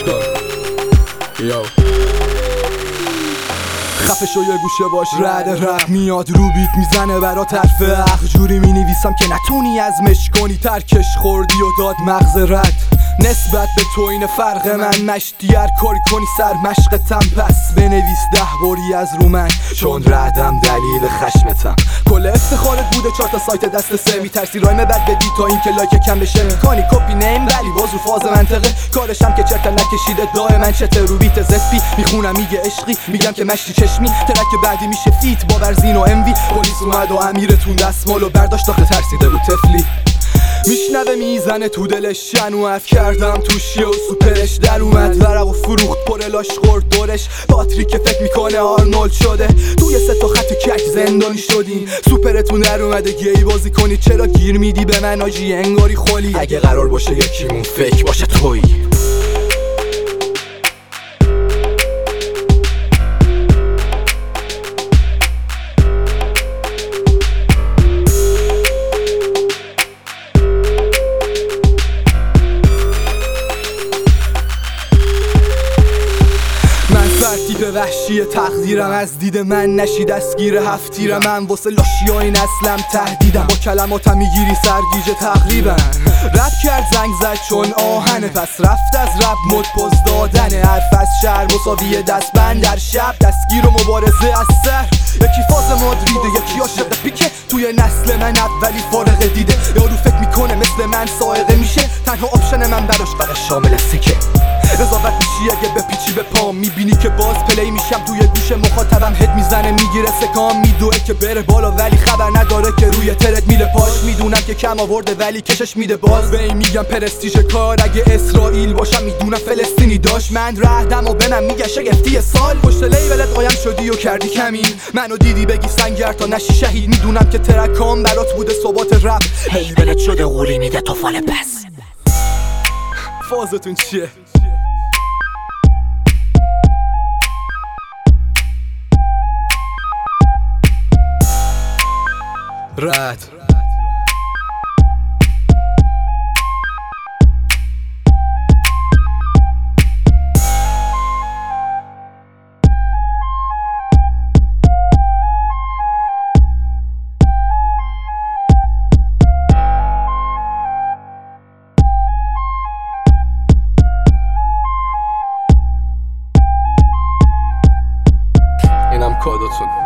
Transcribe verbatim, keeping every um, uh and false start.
کن یو خفه شو یه گوشه باش رد رد میاد رو بیت میزنه برا طرف حق جوری مینویسم که نتونی ازمش کنی ترکش خوردی و داد مغز رد نسبت به تو این فرق من مشتی هر کاری کنی سر مشقتم پس بنویس ده باری از رو من چون ردم دلیل خشمتم کل افتخارت بوده چهار تا سایت دست سه میترسی رایم بد بدی تا این که لایک کم بشه میکنی کپی نیم ولی باز رو فاز منطقه کارشم که چرت نکشیده دای من چته رو بیت زسپی میخونم میگه عشقی میگم که مشتی چشمی ترک بعدی میشه فیت با برزین و اموی پلیس اومد و امیرتون دستمال و برداشت آخه ترسیده بود تفلی میشنوه میزنه تو دلش شنوعت کردم توشی و سوپرش در اومد ورق و فروخت پر لاش خورد دورش پاتریک که فکر میکنه آرنولد شده توی سه تا خط کک زندانی شدین سوپرتون در اومده گی بازی کنی چرا گیر میدی به من آجی انگاری خالی اگه قرار باشه یکیمون فکر باشه تویی تیپ وحشی تقدیرم از دید من نشی دستگیر هفتیرم من واسه لاشی های نسلم تهدیدم با کلماتم میگیری سرگیجه تقریبا رپ کرد زنگ زد چون آهنه پس رفت از رپ مد پوز دادنه حرف از شهر مساوی دستبند در شب دستگیر و مبارزه از سر یکی فاز مادریده یکی عاشق پیکه توی نسل من اولی فارغ دیده یارو فکر میکنه مثل من سائقه میشه تنها آپشن من براش فقط شامل سکه قضاوت میشی اگه به پیچی به پام میبینی که باز پلی میشم توی گوش مخاطبم هد میزنه میگیره سکام میدوه که بره بالا ولی خبر نداره که روی ترد میله پاش میدونم که کم آورده ولی کشش میده باز به این میگم پرستیژ کار اگه اسرائیل باشم میدونم فلسطینی داشت من رهدم و به من میگه شگفتی سال پشت لیبلت قایم شدی و کردی کمین منو دیدی بگی سنگر تا نشی شهید میدونم که ترکام برات بوده ثبات رپ لیبلت شده غوری میده تو فال پس فازتون چیه؟ رد اینم کادتون